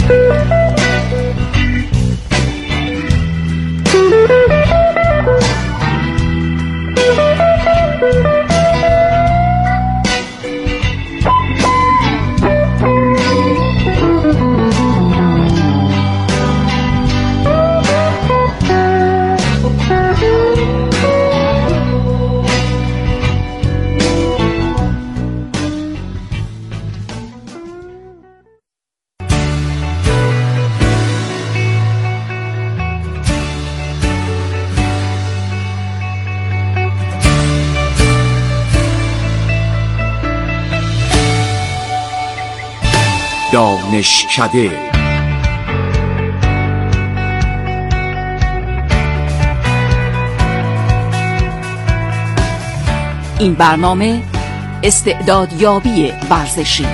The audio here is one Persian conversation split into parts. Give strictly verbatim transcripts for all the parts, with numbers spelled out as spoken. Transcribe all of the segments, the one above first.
دانشکده. این برنامه استعدادیابی ورزشی.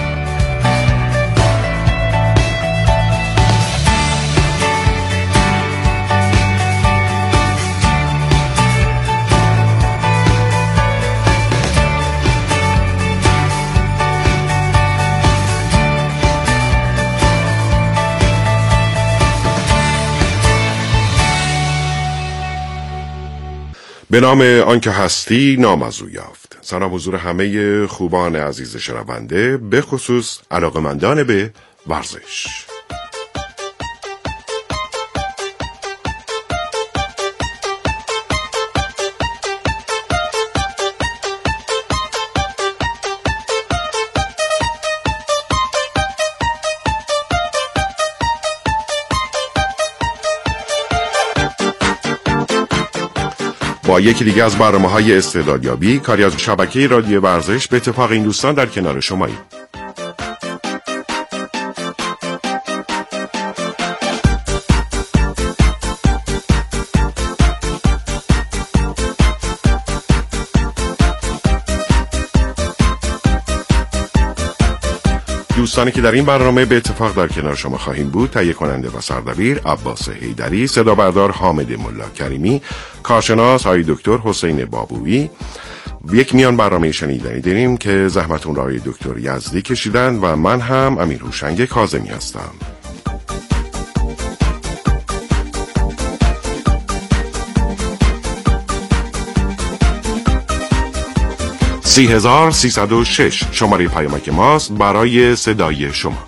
به نام آنکه هستی نام از او یافت. سلام حضور همه خوبان عزیز شنونده، به خصوص علاقمندان به ورزش. با یکی دیگه از برنامه‌های استعدادیابی، کاری از شبکه رادیو ورزش، به اتفاق این دوستان در کنار شماییم. دوستانی که در این برنامه به اتفاق در کنار شما خواهیم بود، تهیه کننده و سردبیر عباس حیدری، صدا بردار حامد ملا کریمی، کارشناس های دکتر حسین بابویی. یک میان برنامه شنیدنی داریم که زحمت اون را های دکتر یزدی کشیدن و من هم امیر هوشنگ کاظمی هستم. سی هزار سیصد و شش شماره پیامک ماست برای صدای شما.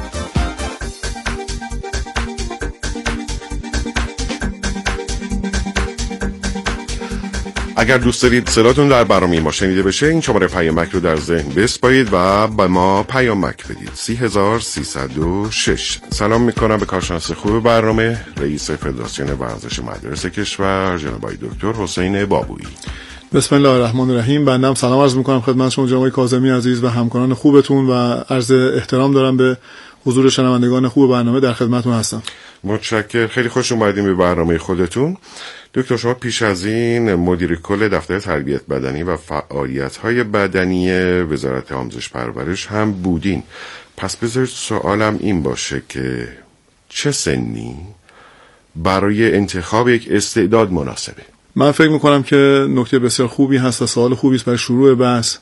اگر دوست دارید صداتون در برنامه ما شنیده بشه، این شماره پیامک رو در ذهن بسپارید و به ما پیامک بدید. سی هزار سیصد و شش. سلام میکنم به کارشناس خوب برنامه، رئیس فدراسیون ورزش مدارس کشور، جناب دکتر حسین بابویی. بسم الله الرحمن الرحیم. بنده سلام عرض میکنم خدمت شما جناب کاظمی عزیز و همکاران خوبتون و عرض احترام دارم به حضور شنوندگان خوب برنامه. در خدمتتون هستم. متشکرم، خیلی خوش اومدیم به برنامه خودتون. دکتر، شما پیش از این مدیر کل دفتر تربیت بدنی و فعالیت‌های بدنی وزارت آموزش پرورش هم بودین. پس بذارید سوالم این باشه که چه سنی برای انتخاب یک استعداد مناسبه؟ من فکر میکنم که نکته بسیار خوبی هست و سوال خوبی است برای شروع بحث.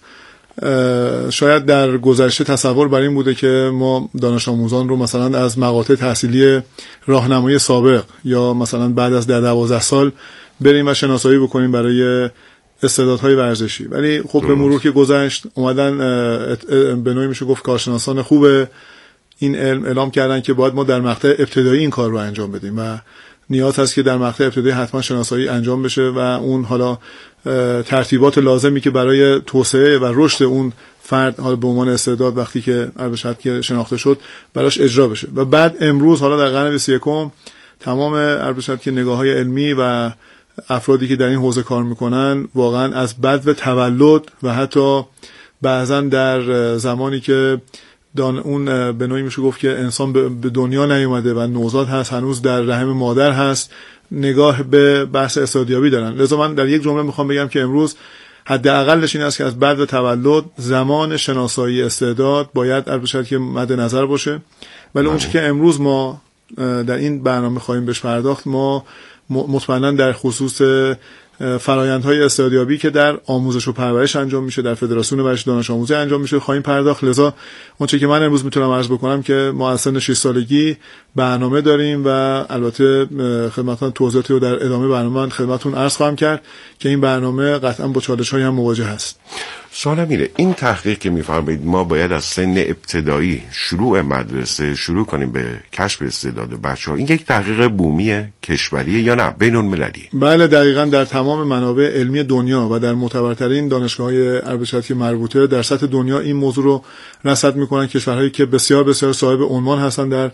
شاید در گذشته تصور بر این بوده که ما دانش آموزان رو مثلا از مقاطع تحصیلی راهنمایی سابق یا مثلا بعد از ده دوازده سال بریم و شناسایی بکنیم برای استعدادهای ورزشی، ولی خب به مرور که گذشت اومدن به نوعی میشه گفت کارشناسان خوب این علم اعلام کردن که باید ما در مقطع ابتدایی این کار رو انجام بدیم و نیاز هست که در مقطع ابتدایی حتما شناسایی انجام بشه و اون حالا ترتیبات لازمی که برای توسعه و رشد اون فرد حالا به عنوان استعداد وقتی که البته که شناخته شد براش اجرا بشه. و بعد امروز حالا در قرن بیست و یکم تمام البته که نگاه‌های علمی و افرادی که در این حوزه کار میکنن واقعا از بدو تولد و حتی بعضا در زمانی که دان اون به نوعی میشه گفت که انسان به دنیا نیومده و نوزاد هست، هنوز در رحم مادر هست، نگاه به بحث استعدادیابی دارن. لذا من در یک جمله میخوام بگم که امروز حداقلش این است که از بعد و تولد زمان شناسایی استعداد باید البته که مد نظر باشه. ولی اون چیزی که امروز ما در این برنامه خواهیم بهش پرداخت، ما مطمئنا در خصوص فرآیندهای استعدادیابی که در آموزش و پرورش انجام میشه، در فدراسیون ورزش دانش آموزی انجام میشه خواهیم پرداخت. لذا اونچه که من امروز میتونم عرض بکنم که ما از سن شش سالگی برنامه داریم و البته خدمتتون توضیحاتی رو در ادامه برنامه من خدمتتون عرض خواهم کرد که این برنامه قطعا با چالش‌هایی هم مواجه هست. سوالم اینه، این تحقیق که می‌فرمایید ما باید از سن ابتدایی شروع مدرسه شروع کنیم به کشف استعداد بچه‌ها، این یک تحقیق بومی کشوریه یا نه بین‌المللی؟ بله دقیقاً در تمام منابع علمی دنیا و در معتبرترین دانشگاه‌های اربشتی مربوطه در سطح دنیا این موضوع رو رصد می‌کنن. کشورهایی که بسیار بسیار صاحب عنوان هستن در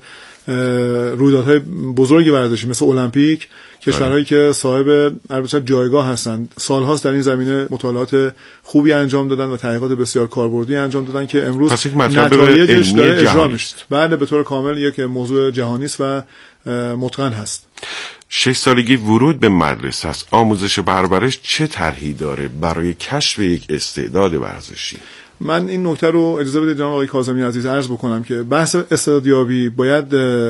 رویدادهای بزرگی ورزشی مثل المپیک، کشورهایی که صاحب البته جایگاه هستند سالهاست در این زمینه مطالعات خوبی انجام دادن و تحقیقات بسیار کاربردی انجام دادن که امروز نتایجش داره اجرا میشه. بله به طور کامل یک موضوع جهانی است و متقن هست. شش سالگی ورود به مدرسه است. آموزش پرورش چه طرحی داره برای کشف یک استعداد ورزشی؟ من این نکته رو اجازه بدید جناب آقای کاظمی عزیز عرض بکنم که بحث استعدادیابی باید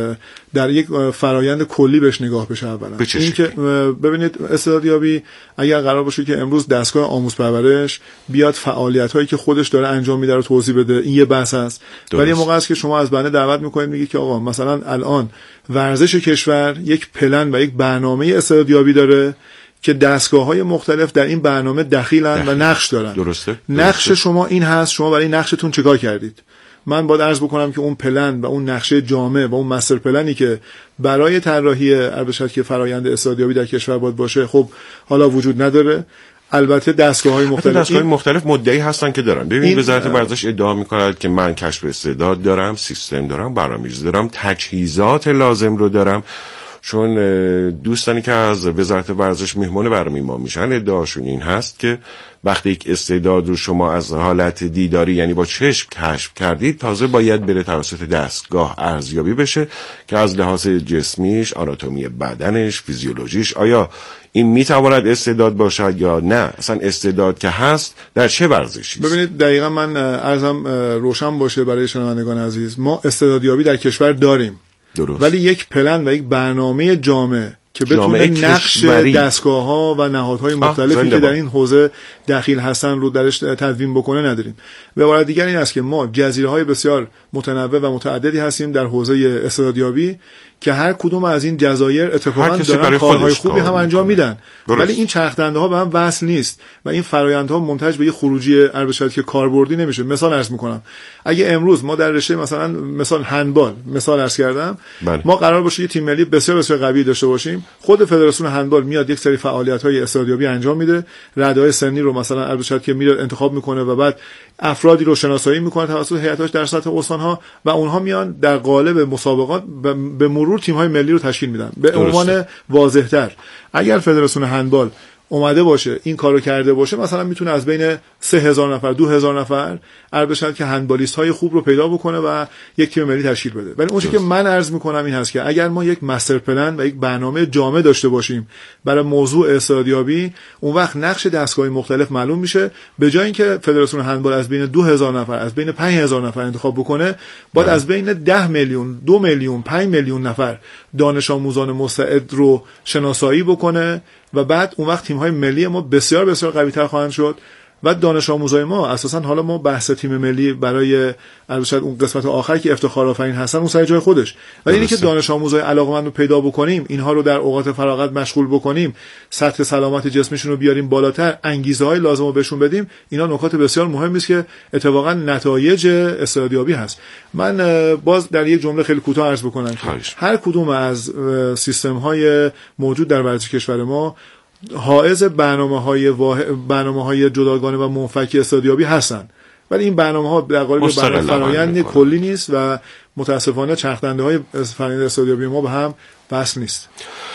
در یک فرایند کلی بهش نگاه بشه. اولا این که ببینید استعدادیابی اگر قرار باشه که امروز دستگاه آموز پرورش بیاد فعالیت‌هایی که خودش داره انجام میده رو توضیح بده، این یه بحث است. ولی موقع است که شما از بنده دعوت می‌کنید میگید که آقا مثلا الان ورزش کشور یک پلن و یک برنامه استعدادیابی داره که دستگاه‌های مختلف در این برنامه دخیلن و نقش دارن. درسته؟ نقش شما این هست، شما برای نقشتون چیکار کردید؟ من باید عرض بکنم که اون پلن و اون نقشه جامع و اون مستر پلنی که برای طراحی البته که فرآیند استعدادیابی در کشور باید باشه خب حالا وجود نداره. البته دستگاه‌های مختلف دستگاه‌های مختلف مدعی هستن که دارن. ببین وزارت ورزش ادعا می‌کند که من کشف استعداد دارم، سیستم دارم، برنامه‌ریزی دارم، تجهیزات لازم رو دارم. چون دوستانی که از وزارت ورزش مهمان برنامه ما میشن ادعاشون این هست که وقتی یک استعداد رو شما از حالت دیداری یعنی با چشم کشف کردید تازه باید بره توسط دستگاه ارزیابی بشه که از لحاظ جسمیش، آناتومی بدنش، فیزیولوژیش آیا این میتواند استعداد باشد یا نه، اصلا استعداد که هست در چه ورزشی؟ ببینید دقیقاً من عرضم روشن باشه برای شنوندگان عزیز، ما استعدادیابی در کشور داریم درست. ولی یک پلن و یک برنامه جامع که بتونه نقش دستگاه‌ها و نهادهای مختلفی که در این حوزه دخیل هستن رو درش تدوین بکنه نداریم. به عبارت دیگر این است که ما جزیره‌های بسیار متنوع و متعددی هستیم در حوزه استعدادیابی که هر کدوم از این جزایر اتفاقا دارن کارهای خوبی هم انجام میدن درست. ولی این چرخدنده ها به هم وصل نیست و این فرآیندها منتج به یه خروجی البته که کاربردی نمیشه. مثال عرض میکنم، اگه امروز ما در رشته مثلا مثلا هندبال مثال عرض کردم بله. ما قرار باشه یه تیم ملی بسیار بسیار قوی داشته باشیم، خود فدراسیون هندبال میاد یک سری فعالیت‌های استعدادیابی انجام میده، رده‌های سنی رو مثلا البته که میاد انتخاب میکنه و بعد افرادی رو شناسایی میکنه توسط هیئت‌هاش در سطح استان‌ها و اونها میان در قالب مسابقات به مرور تیم‌های ملی رو تشکیل میدن. به عنوان واضح‌تر اگر فدراسیون هندبال اومده باشه این کارو کرده باشه مثلا میتونه از بین سه هزار نفر دو هزار نفر البته که هندبالیست های خوب رو پیدا بکنه و یک تیم ملی تشکیل بده. ولی اون چیزی که من عرض میکنم این هست که اگر ما یک مستر پلن و یک برنامه جامع داشته باشیم برای موضوع استعدادیابی، اون وقت نقش دستگاه‌های مختلف معلوم میشه. به جای اینکه فدراسیون هندبال از بین دو هزار نفر از بین پنج هزار نفر انتخاب بکنه، باید از بین ده میلیون دو میلیون پنج میلیون نفر دانش آموزان مستعد رو شناسایی بکنه و بعد اون وقت تیم‌های ملی ما بسیار بسیار قوی‌تر خواهند شد و دانش آموزای ما اساساً حالا ما بحث تیم ملی برای البته اون قسمت آخر که افتخارآفرین هستن اون سر جای خودش، ولی اینکه دانش آموزای علاقه‌مند رو پیدا بکنیم، اینها رو در اوقات فراغت مشغول بکنیم، سطح سلامت جسمشون رو بیاریم بالاتر، انگیزه‌های لازم رو بهشون بدیم، اینا نکات بسیار مهمی است که اتفاقاً نتایج استعدادیابی هست. من باز در یک جمله خیلی کوتاه عرض بکنم که هر کدوم از سیستم‌های موجود در ورزش کشور ما حائز برنامه‌های واحد برنامه‌های جداگانه و منفک استعدادیابی هستن، ولی این برنامه‌ها در قالب فرآیند کلی نیست و متاسفانه چرخدنده‌های فرآیند استعدادیابی ما به هم وصل نیست.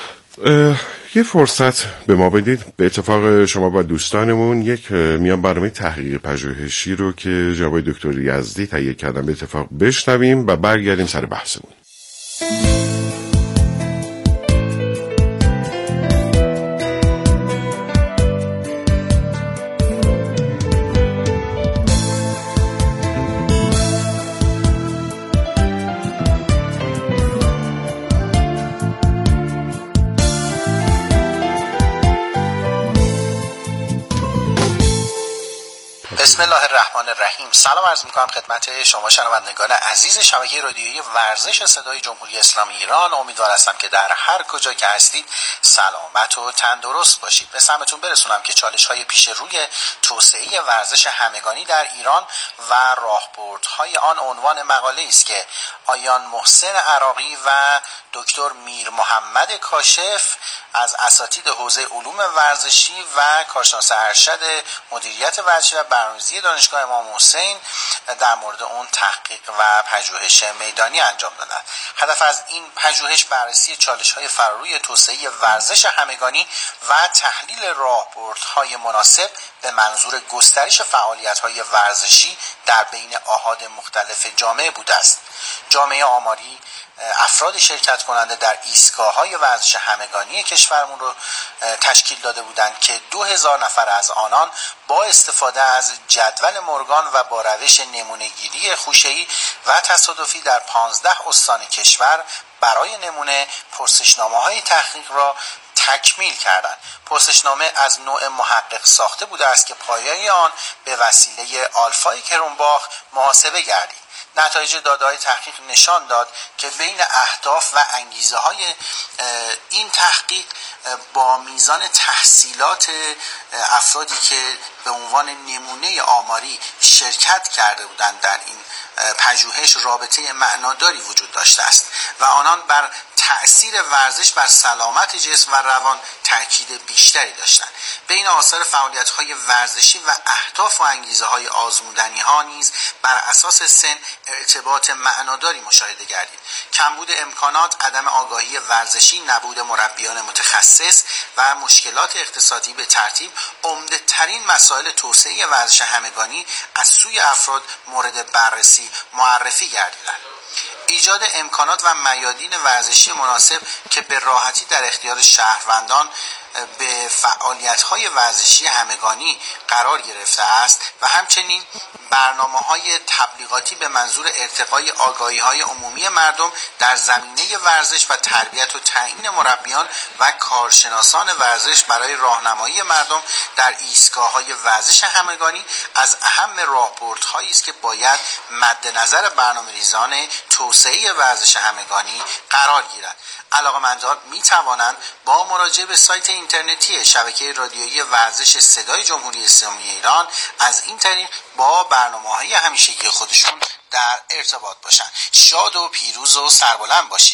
یه فرصت به ما بدید، به اتفاق شما با دوستانمون یک میان برنامه تحقیق پژوهشی رو که جناب دکتر یزدی تهیه کردن به اتفاق بشنویم و برگردیم سر بحثمون. بسم الله الرحمن الرحیم. سلام عرض میکنم خدمت شما شنوندگان عزیز شبکه رادیویی ورزش صدای جمهوری اسلامی ایران. امیدوار هستم که در هر کجا که هستید سلامت و تندرست باشید. به سمتون برسونم که چالش های پیش روی توسعه ورزش همگانی در ایران و راهبردهای آن عنوان مقاله است که آیان محسن عراقی و دکتر میر محمد کاشف از اساتید حوزه علوم ورزشی و کارشناس ارشد مدیریت ورزشی و برنامه‌ریزی دانشگاه امام حسین در مورد اون تحقیق و پژوهش میدانی انجام دادند. هدف از این پژوهش بررسی چالش‌های فراروی توسعه ورزش همگانی و تحلیل راهبردهای مناسب به منظور گسترش فعالیت‌های ورزشی در بین آحاد مختلف جامعه بوده است. جامعه آماری افراد شرکت کننده در ایستگاه‌های ورزش همگانی کشورمون رو تشکیل داده بودند که دو هزار نفر از آنان با استفاده از جدول مورگان و با روش نمونه‌گیری خوشه‌ای و تصادفی در پانزده استان کشور برای نمونه پرسشنامه‌های تحقیق را تکمیل کردند. پرسشنامه از نوع محقق ساخته بوده است که پایه‌ی آن به وسیله آلفای کرونباخ محاسبه گردید. نتایج داده‌های تحقیق نشان داد که بین اهداف و انگیزه‌های این تحقیق با میزان تحصیلات افرادی که به عنوان نمونه آماری شرکت کرده بودند در این پژوهش رابطه معناداری وجود داشته است و آنان بر تأثیر ورزش بر سلامت جسم و روان تأکید بیشتری داشتند. بین آثار فعالیت‌های ورزشی و اهداف و انگیزه‌های آزمودنی‌ها نیز بر اساس سن ارتباط معناداری مشاهده گردید. کمبود امکانات، عدم آگاهی ورزشی، نبود مربیان متخصص و مشکلات اقتصادی به ترتیب عمده‌ترین مسائل توسعه ورزش همگانی از سوی افراد مورد بررسی معرفی گردیدند. ایجاد امکانات و میادین ورزشی مناسب که به راحتی در اختیار شهروندان به فعالیت‌های ورزشی همگانی قرار گرفته است و همچنین برنامه‌های تبلیغاتی به منظور ارتقای آگاهی‌های عمومی مردم در زمینه ورزش و تربیت و تعیین مربیان و کارشناسان ورزش برای راهنمایی مردم در ایستگاه‌های ورزش همگانی از اهم راهبردهایی است که باید مد نظر برنامه‌ریزان توسعه ورزش همگانی قرار گیرد. علاقه‌مندان می‌توانند با مراجعه به سایت اینترنتی شبکه رادیویی ورزش صدای جمهوری اسلامی ایران از این طریق با برنامه‌های همیشگی خودشون در ارتباط باشند. شاد و پیروز و سربلند باشید.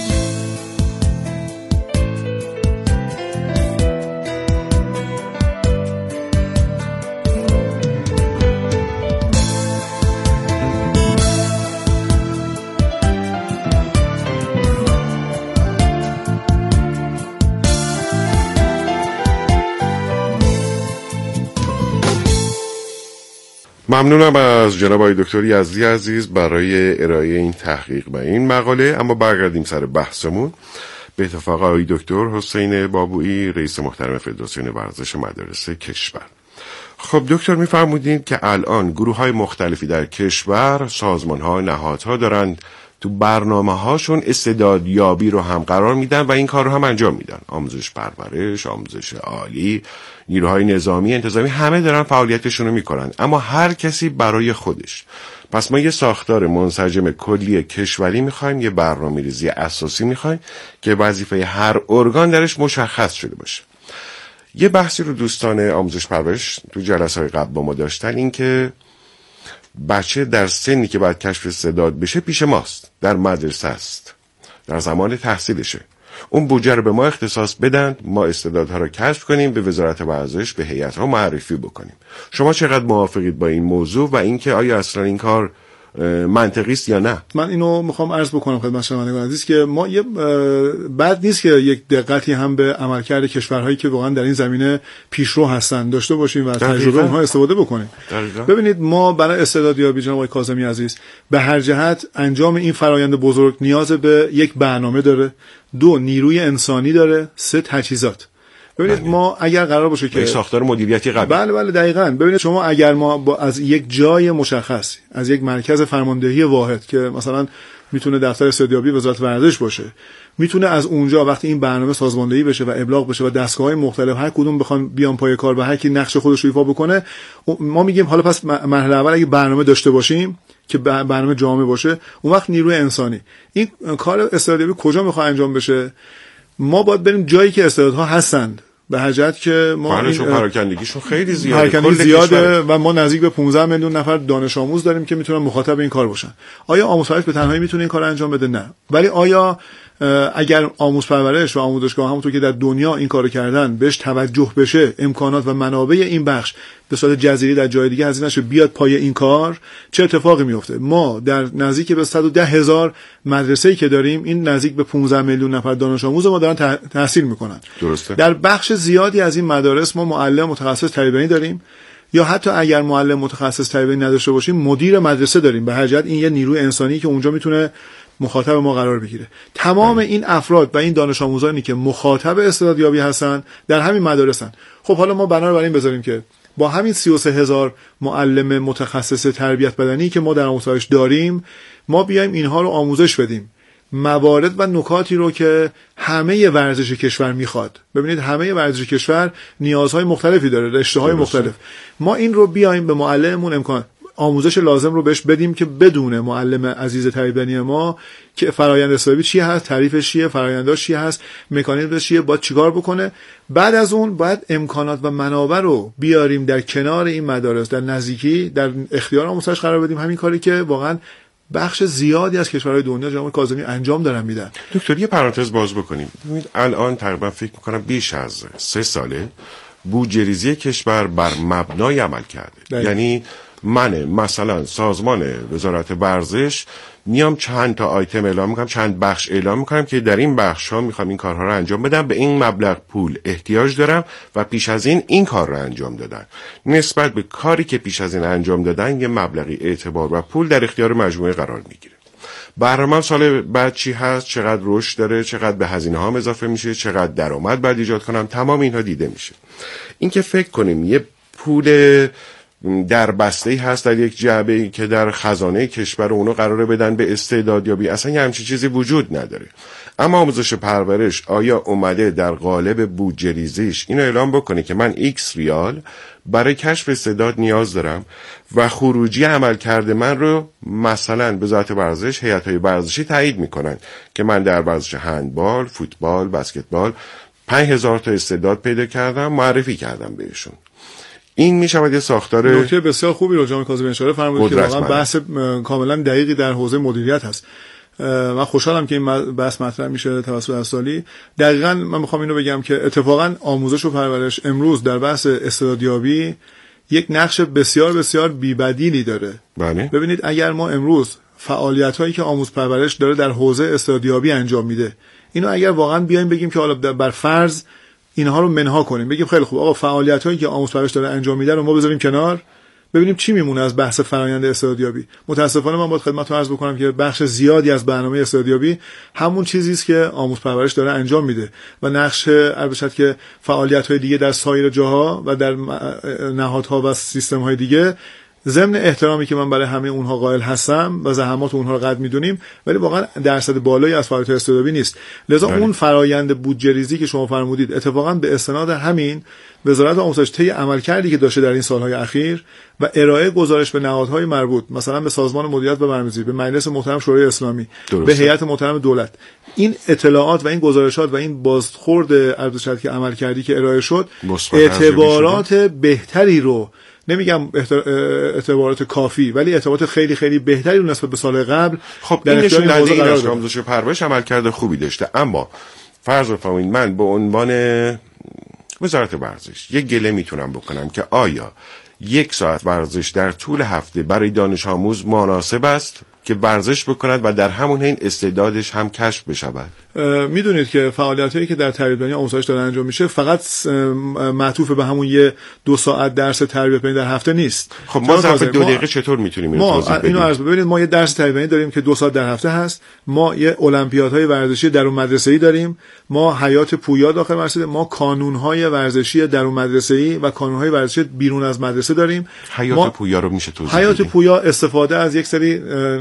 ممنونم از جناب آقای دکتر یزدی عزیز برای ارائه این تحقیق و این مقاله. اما برگردیم سر بحثمون. به اتفاق آقای دکتر حسین بابویی رئیس محترم فدراسیون ورزش مدارس کشور. خب دکتر می‌فرمودین که الان گروه‌های مختلفی در کشور، سازمان‌ها، نهادها دارند تو برنامه‌هاشون استعدادیابی رو هم قرار میدن و این کار رو هم انجام میدن. آموزش پرورش، آموزش عالی، نیروهای نظامی، انتظامی، همه دارن فعالیتشون رو میکنن، اما هر کسی برای خودش. پس ما یه ساختار منسجم کلی کشوری میخوایم، یه برنامه‌ریزی اساسی میخوایم که وظیفه هر ارگان درش مشخص شده باشه. یه بحثی رو دوستان آموزش پرورش تو جلسه‌های قبل با ما داشتن، این که بچه در سنی که باید کشف استعداد بشه پیش ماست، در مدرسه است، در زمان تحصیلشه. اون بودجه رو به ما اختصاص بدن، ما استعدادها رو کشف کنیم، به وزارت ورزش، به هیئت‌ها معرفی بکنیم. شما چقدر موافقید با این موضوع و اینکه آیا اصلا این کار منطقی است یا نه؟ من اینو میخوام عرض بکنم خدمت شنوندگان عزیز که ما یه بد نیست که یک دقتی هم به عملکرد کشورهایی که واقعا در این زمینه پیشرو هستن داشته باشیم و از تجربه اونها استفاده بکنیم. دقیقا. ببینید ما برای استعدادیابی جناب آقای کاظمی عزیز به هر جهت انجام این فرایند بزرگ نیاز به یک برنامه داره، دو نیروی انسانی داره، سه تجهیزات. ببینید بله. ما اگر قرار باشه که ساختار مدیریتی قوی، بله بله دقیقاً، ببینید شما اگر ما با از یک جای مشخص، از یک مرکز فرماندهی واحد که مثلا میتونه دفتر استعدادیابی وزارت ورزش باشه، میتونه از اونجا وقتی این برنامه سازماندهی بشه و ابلاغ بشه و دستگاه‌های مختلف هر کدوم بخوان بیان پای کار و هر کی نقش خودش رو ایفا بکنه، ما میگیم حالا پس مرحله اول اگه برنامه داشته باشیم که برنامه جامع باشه، اون وقت نیروی انسانی این کار استعدادیابی کجا میخواد انجام بشه؟ ما باید بریم جایی که استعدادها هستند، به هر جهت که ما این پراکندگیشون خیلی زیاده، پراکندگی زیاده و ما نزدیک به پانزده میلیون نفر دانش آموز داریم که میتونن مخاطب این کار باشن. آیا آموزش پرورش به تنهایی میتونه این کار انجام بده؟ نه. ولی آیا اگر آموزش پرورش و آموزشگاه همونطور که در دنیا این کارو کردن بهش توجه بشه، امکانات و منابع این بخش به صورت جزیره در جای دیگه هزینه نشه بیاد پای این کار، چه اتفاقی میفته؟ ما در نزدیک به صد و ده هزار مدرسه‌ای که داریم، این نزدیک به پانزده میلیون نفر دانش آموز ما دارن تحصیل میکنن. درسته. در بخش زیادی از این مدارس ما معلم متخصص تربیتی داریم، یا حتی اگر معلم متخصص تربیتی نداشته باشیم مدیر مدرسه داریم. به هر جهت این یه نیروی انسانی که اونجا میتونه مخاطب ما قرار بگیره. تمام این افراد و این دانش آموزانی که مخاطب استعدادیابی هستن در همین مدارسن. خب حالا ما بنا بر این بذاریم که با همین سی و سه هزار معلم متخصص تربیت بدنی که ما در آموزش داریم، ما بیایم اینها رو آموزش بدیم، موارد و نکاتی رو که همه ورزش کشور میخواد. ببینید همه ورزش کشور نیازهای مختلفی داره، رشته‌های مختلف. ما این رو بیایم به معلممون امکان آموزش لازم رو بهش بدیم که بدون معلم عزیز تربیتی ما که فرآیند استعدادیابی چی هست، تعریفش چیه، فرآینداش چی هست، مکانیزمش چیه، باید چیکار بکنه. بعد از اون باید امکانات و منابع رو بیاریم در کنار این مدارس، در نزدیکی، در اختیار آموزش قرار بدیم. همین کاری که واقعا بخش زیادی از کشورهای دنیا جناب کاظمی انجام دارن میدن. دکتر یه پرانتز باز بکنیم. ببینید الان تقریبا فکر میکنم بیش از سه ساله بودجه‌ریزی کشور بر مبنای عمل کرده. داید. یعنی من مثلا سازمان وزارت ورزش میام چند تا آیتم اعلام میکنم، چند بخش اعلام میکنم که در این بخش ها میخوام این کارها رو انجام بدم، به این مبلغ پول احتیاج دارم و پیش از این این کار رو انجام دادن. نسبت به کاری که پیش از این انجام دادن یه مبلغی اعتبار و پول در اختیار مجموعه قرار میگیره. برنامه سال بعد چی هست، چقدر رشد داره، چقدر به هزینه ها اضافه میشه، چقدر درآمد بعد ایجاد کنم، تمام اینها دیده میشه. این که فکر کنیم یه پول در بسته‌ای هست در یک جعبه‌ای که در خزانه کشور اونو قراره بدن به استعدادیابی، اصلا یه همچین چیزی وجود نداره. اما آموزش پرورش آیا اومده در قالب بودجه‌ریزیش اینو اعلام بکنه که من ایکس ریال برای کشف استعداد نیاز دارم و خروجی عمل کرده من رو مثلا وزارت ورزش، هیئت‌های ورزشی تایید میکنن که من در ورزش هندبال، فوتبال، بسکتبال پنج هزار تا استعداد پیدا کردم، معرفی کردم بهشون. این میشود یه ساختار نکته بسیار خوبی رو جناب کاظمی اشاره فرمودید که واقعا بحث کاملا دقیقی در حوزه مدیریت هست. من خوشحالم که این بحث مطرح میشه توسط اسالی. دقیقاً من میخوام اینو بگم که اتفاقاً آموزش و پرورش امروز در بحث استعدادیابی یک نقش بسیار بسیار بی‌بدیلی داره. بله. ببینید اگر ما امروز فعالیت‌هایی که آموزش پرورش داره در حوزه استعدادیابی انجام میده، اینو اگر واقعاً بیایم بگیم که حالا بر فرض اینها رو منها کنیم، بگیم خیلی خوب آقا فعالیت‌هایی که آموزش پرورش داره انجام میده رو ما بذاریم کنار، ببینیم چی میمونه از بحث فرآیند استعدادیابی. متاسفانه من باید خدمتتون عرض بکنم که بخش زیادی از برنامه استعدادیابی همون چیزی است که آموزش پرورش داره انجام میده و نقش البته که فعالیت‌های دیگه در سایر جاها و در نهادها و سیستم‌های دیگه، ضمن احترامی که من برای همه اونها قائل هستم و زحمات اونها رو قدر میدونیم، ولی واقعا درصد بالایی از فعالیت استعدادیابی نیست. لذا داری. اون فرآیند بودجه‌ریزی که شما فرمودید اتفاقا به استناد همین وزارت آموزش طی عملکردی که داشته در این سالهای اخیر و ارائه گزارش به نهادهای مربوط، مثلا به سازمان مدیریت و برنامه‌ریزی، به مجلس محترم شورای اسلامی، درسته. به هیئت محترم دولت، این اطلاعات و این گزارشات و این بازخورد ارزشاتی که عملکردی که ارائه شد اعتبارات بهتری رو، نمیگم اعتبارات کافی، ولی اعتبارات خیلی خیلی بهتری رو نسبت به سال قبل خب این نشون دهنده این است که آموزش و پرورش عملکرد خوبی داشته. اما فرض بفرمایید من به عنوان وزارت ورزش یک گله میتونم بکنم که آیا یک ساعت ورزش در طول هفته برای دانش آموز مناسب است که ورزش بکند و در همون حین استعدادش هم کشف بشود؟ میدونید که فعالیتایی که در تربیت بدنی آموزش داره انجام میشه فقط معطوف به همون یه دو ساعت درس تربیت بدنی در هفته نیست. خب ما ظرف دو دقیقه چطور میتونیم اینو توضیح بدیم؟ اینو عرض ببینید، ما یه درس تربیت بدنی داریم که دو ساعت در هفته هست، ما یه المپیادهای ورزشی درون مدرسه‌ای داریم، ما حیات پویا داخل مدرسه، ما کانون‌های ورزشی درون مدرسه‌ای و کانون‌های ورزشی بیرون از مدرسه داریم. حیات پویا رو میشه توضیح بدید؟ حیات پویا استفاده از یک سری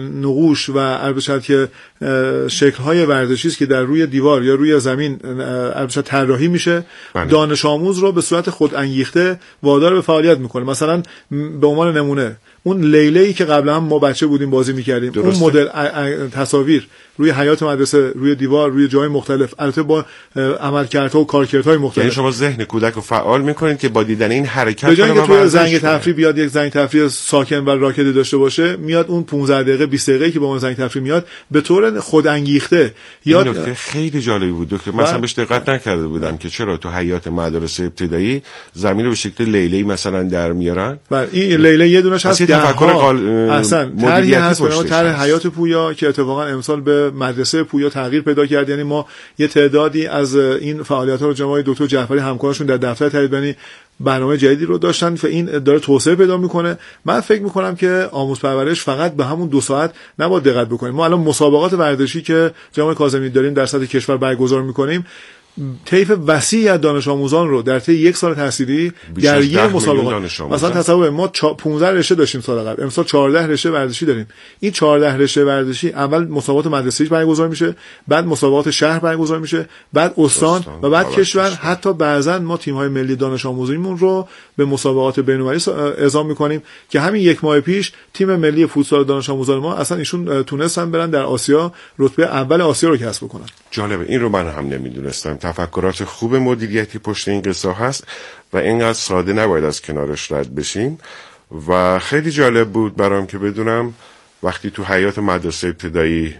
نقوش و البته که شکل‌های ورزشی است که در روی دیوار یا روی زمین البته طراحی میشه، بله. دانش آموز رو به صورت خود انگیخته وادار به فعالیت میکنه. مثلا به عنوان نمونه اون لیله‌ای که قبلا هم ما بچه بودیم بازی میکردیم، اون مدل تصاویر روی حیاط مدرسه، روی دیوار، روی جای مختلف، البته با عملکردها و کارکردهای مختلف. یعنی شما ذهن کودک رو فعال میکنید که با دیدن این حرکت به جای اینکه توی زنگ تفریح بیاد یک زنگ تفریح ساکن و راکدی داشته باشه، میاد اون پانزده دقیقه بیست دقیقه که با اون زنگ تفریح میاد به طور خود انگیخته. یا نکته خیلی جالبی بود دکتر، مثلا بهش دقت نکرده بودم که چرا تو حیاط مدرسه ابتدایی زمین رو به شکل لیله‌ای مثلا در میارن. بله این لیله یه دونش هست، تفکر قال اصلا طرحی هست به نام طرح حیاط پویا که اتفاقا امسال به مدرسه پویا تغییر پیدا کرد. یعنی ما یه تعدادی از این فعالیت‌ها رو جناب دکتر جعفری همکارشون در دفتر تدبیری برنامه جدیدی رو داشتن و این داره توسعه پیدا میکنه. من فکر میکنم که آموز پرورش فقط به همون دو ساعت نباید دقت بکنیم. ما الان مسابقات ورزشی که جناب کاظمی داریم در سطح کشور برگزار میکنیم، طیف وسیعی از دانش آموزان رو در طی یک سال تحصیلی درگیر مسابقات، مثلا تصور ما پانزده رشته داشتیم سال قبل، امسال چهارده رشته ورزشی داریم. این چهارده رشته ورزشی اول مسابقات مدرسه‌ای برگزار میشه، بعد مسابقات شهر برگزار میشه، بعد استان و بعد کشور. حتی بعضا ما تیم‌های ملی دانش آموزیمون رو به مسابقات بین‌المللی اعزام می‌کنیم که همین یک ماه پیش تیم ملی فوتسال دانش آموزان ما اصلا ایشون تونستن برن در آسیا رتبه اول آسیا رو کسب کنن. جالبه، این رو من هم نمیدونستم. تفکرات خوب مدیریتی پشت این قصه هست و اینقدر ساده نباید از کنارش رد بشیم و خیلی جالب بود برام که بدونم وقتی تو حیاط مدرسه ابتدایی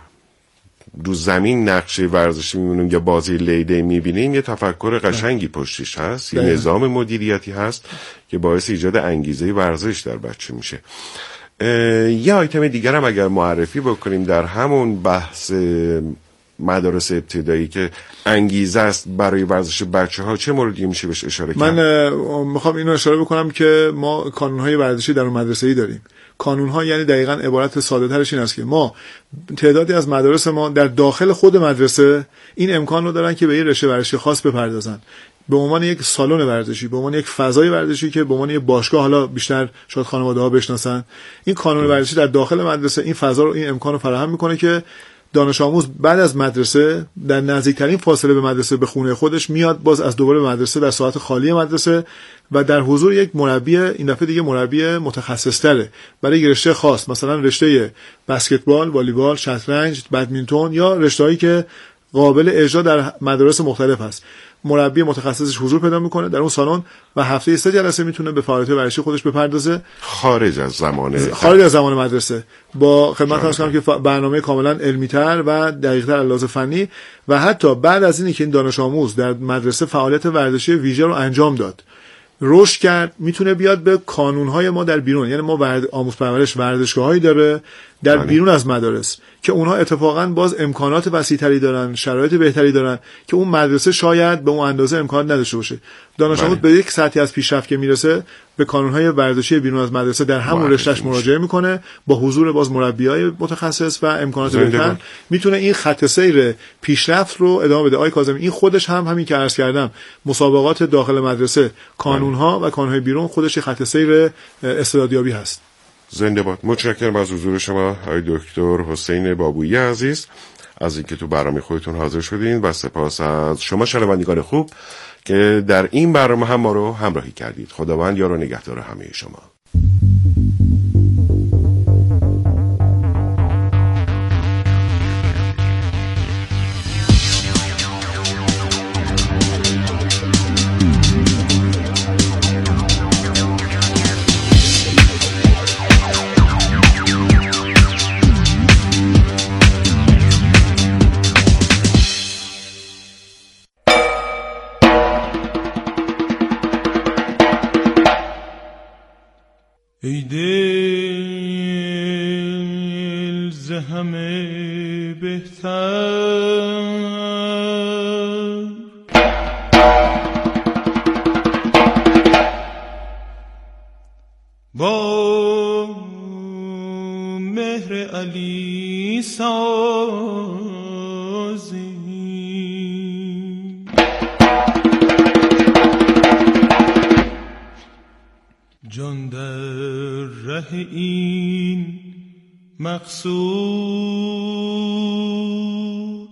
رو زمین نقشه ورزشی میبینیم یا بازی لیده میبینیم، یه تفکر قشنگی پشتش هست، یه نظام مدیریتی هست که باعث ایجاد انگیزه ورزش در بچه میشه. یه آیتم دیگر هم اگر معرفی بکنیم در همون بحث مدارس ابتدایی که انگیزه است برای ورزش بچه ها، چه موردی میشه بهش اشاره کرد؟ من میخوام اینو اشاره بکنم که ما کانونهای ورزشی در مدرسه‌ای داریم. کانونها یعنی دقیقاً عبارت ساده ترش این است که ما تعدادی از مدارس ما در داخل خود مدرسه این امکان رو دارن که به یه رشته ورزشی خاص بپردازن، به عنوان یک سالن ورزشی، به عنوان یک فضای ورزشی که به عنوان یک باشگاه حالا بیشتر شاید خانواده‌ها بشناسن. این کانون ورزشی در داخل مدرسه این فضا رو، این امکان رو فراهم میکنه که دانش آموز بعد از مدرسه در نزدیکترین فاصله به مدرسه به خونه خودش میاد، باز از دوباره به مدرسه در ساعت خالی مدرسه و در حضور یک مربی، این دفعه دیگه مربی متخصص‌تره برای یک رشته خاص، مثلا رشته بسکتبال، والیبال، شطرنج، بدمینتون یا رشته‌هایی که قابل اجرا در مدارس مختلف هست. مربی متخصصش حضور پیدا میکنه در اون سالن و هفته سه جلسه میتونه به فعالیت ورزشی خودش بپردازه خارج از زمان خارج از زمان مدرسه، با خدمت عرض کنم که برنامه کاملا علمی‌تر و دقیق‌تر از لحاظ فنی و حتی بعد از اینی که این دانش آموز در مدرسه فعالیت ورزشی ویژه رو انجام داد، رشد کرد، میتونه بیاد به کانونهای ما در بیرون. یعنی ما ورد آموز پرورش ورزشگاهایی داره در بیرون از مدارس که اونها اتفاقا باز امکانات وسیع‌تری دارن، شرایط بهتری دارن که اون مدرسه شاید به اون اندازه امکانات نداشته باشه. دانش آموز به یک سطحی از پیشرفت که میرسه به کانونهای ورزشی بیرون از مدرسه در همون رشتهش مراجعه میکنه، با حضور باز مربیای متخصص و امکانات بهتر میتونه این خط سیر پیشرفت رو ادامه بده. آقای کاظمی این خودش هم همین که عرض کردم، مسابقات داخل مدرسه، کانونها و کانونهای بیرون خودش خط سیر استعدادیابی هست. زنده باد. متشکرم از حضور شما آقای دکتر حسین بابویی عزیز از اینکه تو برنامه خودتون حاضر شدین و سپاس از شما شنوندگان خوب که در این برنامه هم ما رو همراهی کردید. خداوند یار و نگهدار همه شما. ای دل ز همه بهتر با مهر علی سازی جان در ره این مقصود.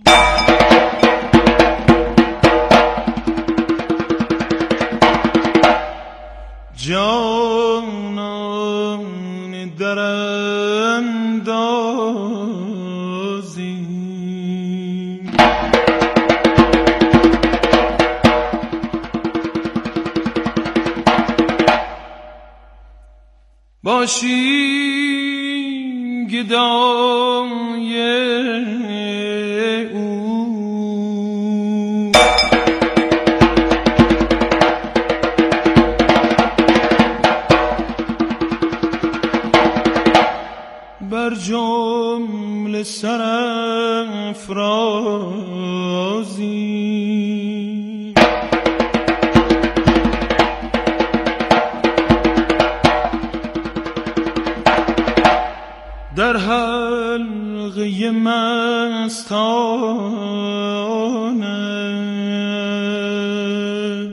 جانان در اندازی باشی گدای او بر جمله سرافرازی در حلقه مستانه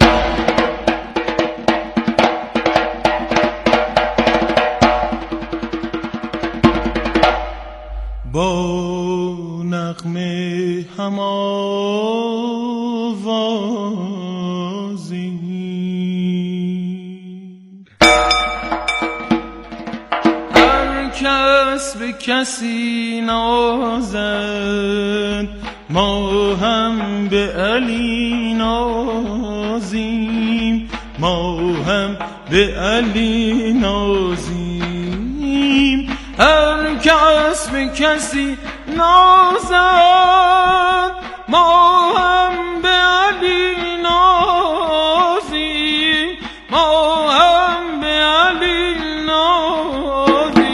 با نغمه هم‌آوازی هر کس به کسی نازد ما هم به علی نازیم ما هم به علی نازیم هر کس به کسی نازد ما هم به علی نازیم ما هم به علی نازیم.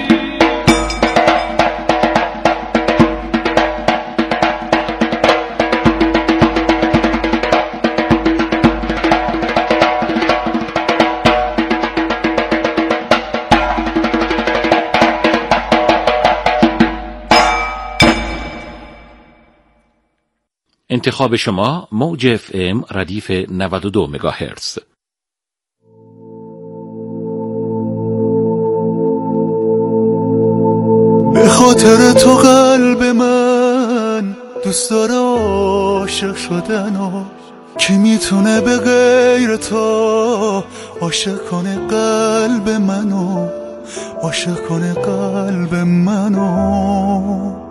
انتخاب شما موج اف ام ردیف نود و دو مگاهرتز. به خاطر تو قلب من دوست داره عاشق شدن و کی میتونه به غیر تو عاشق کنه قلب منو عاشق کنه قلب منو.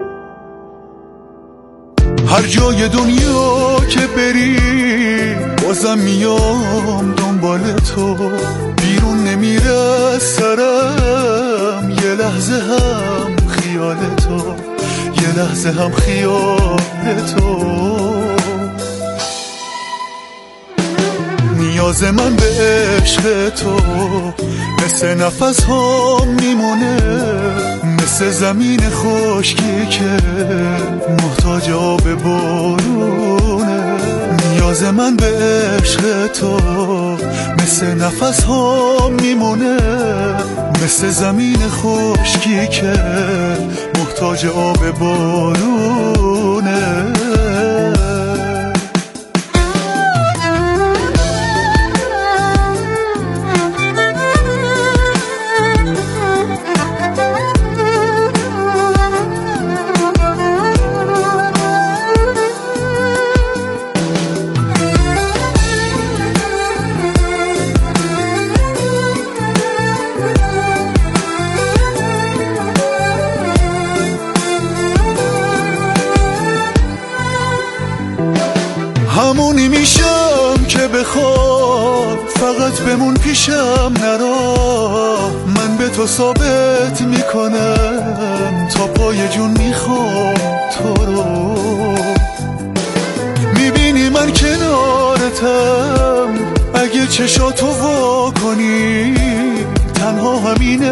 هر جای دنیا که بری بازم میام دنبال تو بیرون نمیره از سرم یه لحظه هم خیال تو یه لحظه هم خیال تو. نیاز من به عشق تو مثل نفس ها میمونه مثل زمین خشکی که محتاج آب بارونه. نیاز من به عشق تو مثل نفس ها میمونه مثل زمین خشکی که محتاج آب بارونه. همونی میشم که بخواد فقط بمون پیشم نرا من به تو ثابت میکنم تا پای جون میخوام تو رو. میبینی من کنارتم اگه چشاتو وا کنی تنها همین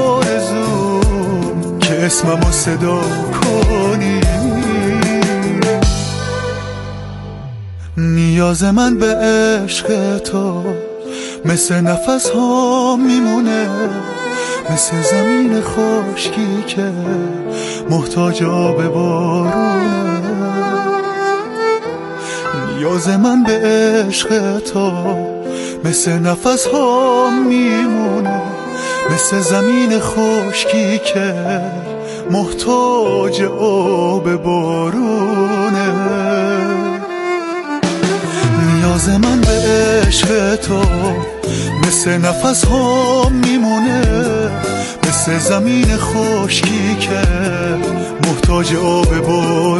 آرزوم که اسممو صدا کنی. نیاز من به عشق تو مثل نفس ها میمونه مثل زمین خشکی که محتاج آب بارونه. نیاز من به عشق تو مثل نفس ها میمونه مثل زمین خشکی که محتاج آب بارونه. نیاز من به عشق تو مثل نفس ها میمونه، مثل زمین خشکی که محتاج آب بارونه.